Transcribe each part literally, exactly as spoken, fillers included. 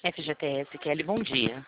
F G T S, Kelly, bom dia.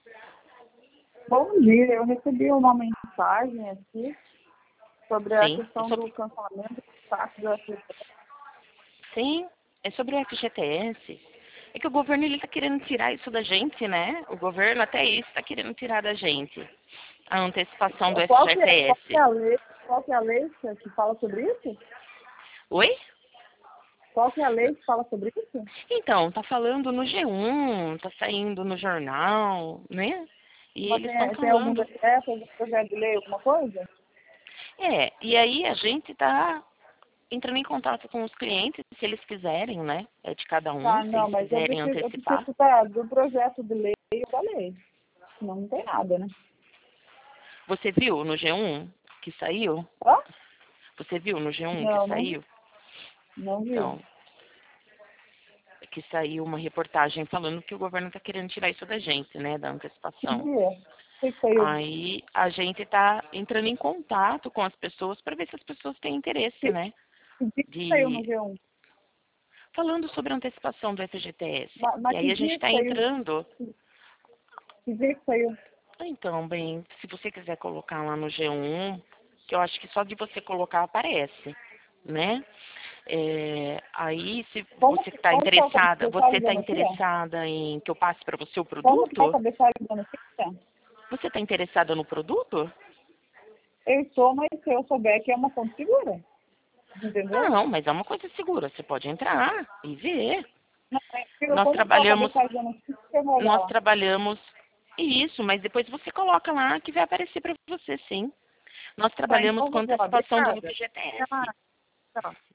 Bom dia, eu recebi uma mensagem aqui sobre a Sim, questão é sobre... do cancelamento do taxa do F G T S. Sim, é sobre o F G T S. É que o governo ele tá querendo tirar isso da gente, né? O governo até isso está querendo tirar da gente. A antecipação do Qual que, é, qual F G T S. que é a lei, qual que é a lei que que fala sobre isso? Oi? Qual que é a lei que fala sobre isso? Então, tá falando no G um, tá saindo no jornal, né? E Mas eles estão tem, tem algum falando. decreto, algum projeto de lei, alguma coisa? É, e aí a gente tá entrando em contato com os clientes, se eles quiserem, né? É de cada um, Tá, se não, eles mas eu quiserem preciso, eu antecipar. preciso da, do projeto de lei e da lei. Senão não tem nada, né? Você viu no G um que saiu? Hã? Você viu no G um que Não, não, saiu? não vi. Então, que saiu uma reportagem falando que o governo está querendo tirar isso da gente, né? Da Que antecipação. dia? O que que saiu? Aí a gente está entrando em contato com as pessoas para ver se as pessoas têm interesse, Que, né? que dia que saiu no De G um? falando sobre a antecipação do F G T S. Mas, E mas aí que a gente dia que está saiu? entrando. Que dia que saiu? Então, bem, se você quiser colocar lá no G um, que eu acho que só de você colocar aparece, né? É, aí, se Como você que, está como que é o interessada, você cabeçalho da está notícia? interessada em que eu passe para você o Como que é o produto? cabeçalho da notícia? Você está interessada no produto? Eu estou, mas se eu souber que é uma fonte segura. Entendeu? Não, mas é uma coisa segura. Você pode entrar e ver. Não, é, eu- Nós como que é o trabalhamos, cabeçalho da notícia que eu vou olhar nós lá? trabalhamos isso, mas depois você coloca lá que vai aparecer para você, sim. Nós Tá, trabalhamos então com vamos lá. antecipação do Obrigada. F G T Até S. mais. Tchau.